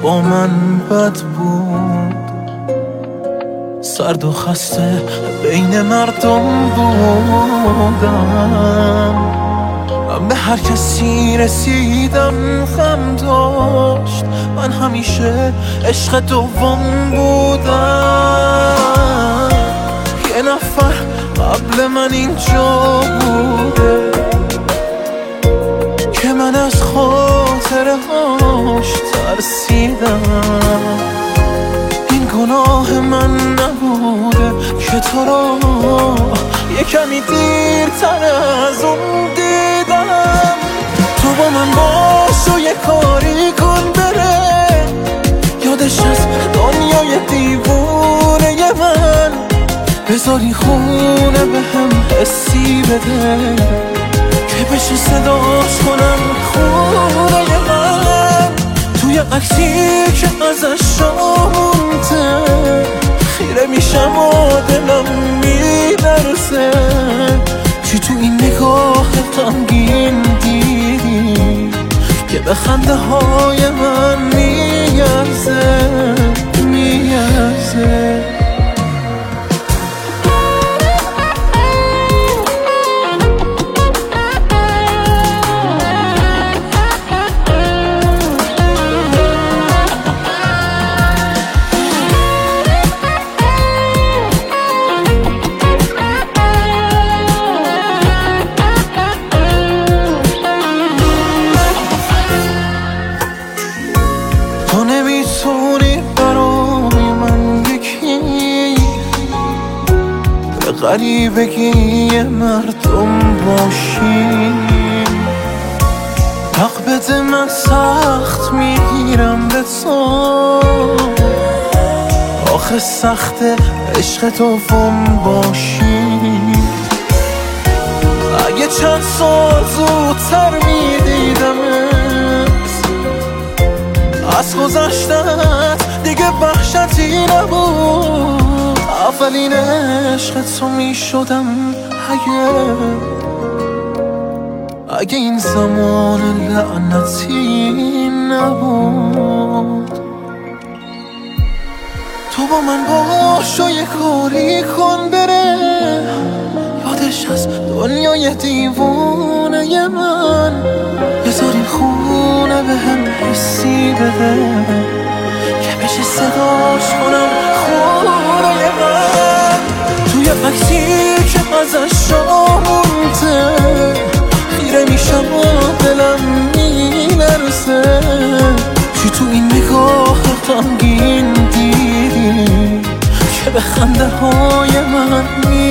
با من بد بود، سرد و خسته بین مردم بودم. من به هر کسی رسیدم غم داشت، من همیشه عشق دوم بودم. یه نفر قبل من اینجا بوده که من از خاطره هاش ترسیدم. این گناه من نبوده که تو را یه کمی دیرتر از اون دیدم. تو با من باش و یه کاری کن بره، یادش از دنیای دیوونه من. بذاری خونه به هم حسی بده که بشه صداش کنم خونه من. توی عکسی که ازش مونده خیره میشم و دلم میلرزه. چی تو این نگاه غمگین دیدی که به خنده های من میارزه میارزه. تو نمیتونی برای من یکی به غریبگی مردم باشی. حق بده من سخت میگیرم به تو، آخه سخت عشق دوم باشی. اگه چند سال زودتر میدیدمت، از گذشتت دیگه وحشتی نبود. اولین عشق تو میشدم اگه این زمان لعنتی نبود. تو با من باش و یه کاری کن بره، یادش از دنیای دیوونه من. بذار این خونه به هم حسی بده که بشه صداش کنم خونه من. توی عکسی که ازش مونده خیره میشم و دلم میلرزه. چی تو این نگاه غمگین دیدی که به خنده های من